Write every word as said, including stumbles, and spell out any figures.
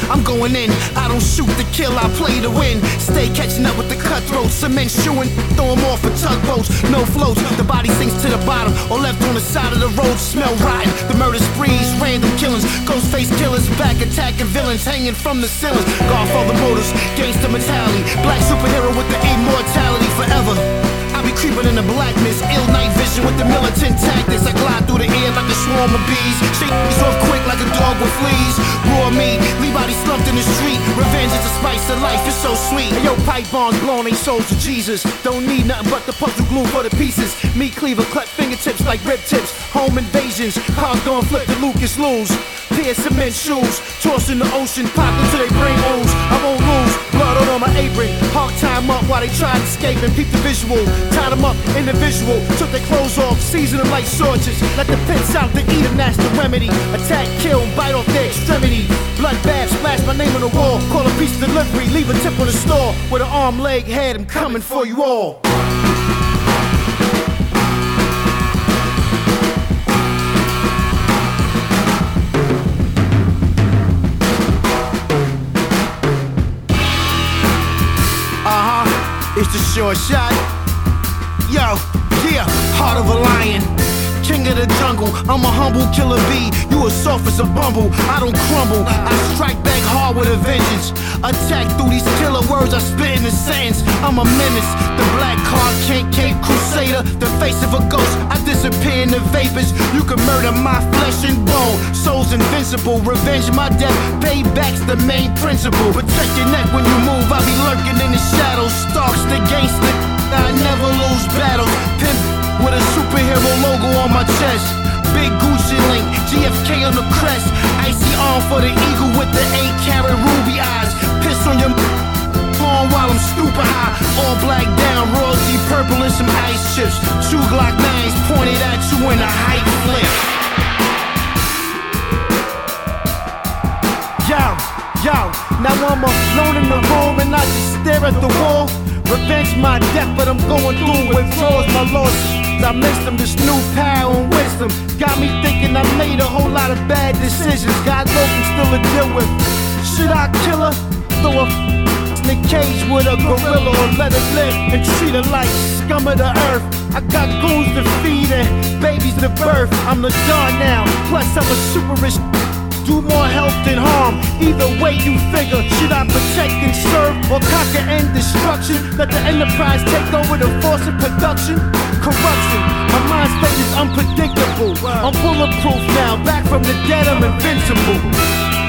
I'm going in. I don't shoot to kill, I play to win. Stay catching up with the cutthroats. Cement shoeing, throw them off for tugboats. No floats, the body sinks to the bottom or left on the side of the road. Smell rotten. The murder sprees, random killings, ghost face killers, back attacking villains, hanging from the ceilings. Godfather motors, gangster mentality, black superhero with the immortality forever. I be creeping in the blackness, ill night vision with the militant tactics. I glide through the air like a swarm of bees, shake these off quick like a dog with fleas. Raw meat, leave bodies slumped in the street. Revenge is the spice of life, it's so sweet. Hey, yo, pipe bombs blowing they souls to Jesus. Don't need nothing but the puzzle glue for the pieces. Meat cleaver, cut fingertips like rib tips. Home invasions, cars gon' flip the Lucas lose. Pair cement shoes, tossed in the ocean, pop until they brain ooze. I won't lose, blood all on my apron. Hawk time up while they try to escape and peep the visual. Tied them up, individual, took their clothes off, seasoned them like swords. Let the pits out to eat them, that's the remedy. Attack, kill, bite off their extremity. Bloodbath, splash my name on the wall. Call a piece of delivery, leave a tip on the store. With an arm, leg, head, I'm coming for you all. It's the short shot. Yo, yeah, heart of a lion, king of the jungle. I'm a humble killer bee. You as soft as a bumble. I don't crumble. I strike back hard with a vengeance. Attack through these killer words I spit in a sentence. I'm a menace. The black Clark Kent Cape Crusader. The face of a ghost. I disappear in the vapors. You can murder my flesh and bone. Soul's invincible. Revenge my death. Payback's the main principle. Protect your neck when you move. I be lurking in the shadows. Stalks the gangster. I never lose battles. Pimp with a superhero logo on my chest. Big Gucci link, G F K on the crest. Icy arm for the eagle with the eight carat ruby eyes. Piss on your on while I'm stupid high. All black down, royalty purple and some ice chips. Two Glock nines pointed at you in a height flip. Yo, yo, now I'm alone in the room and I just stare at the wall. Revenge my death, but I'm going through withdrawals, my losses. I missed them, this new power and wisdom got me thinking I made a whole lot of bad decisions. God knows I'm still to deal with. Should I kill her? Throw a in a cage with a gorilla or let her live and treat her like scum of the earth. I got goons to feed and babies to birth. I'm the Don now, plus I'm a super rich. Do more help than harm, either way you figure. Should I protect and serve or conquer and destruction? Let the enterprise take over the force of production? Corruption, my mind state is unpredictable. I'm bulletproof now, back from the dead I'm invincible.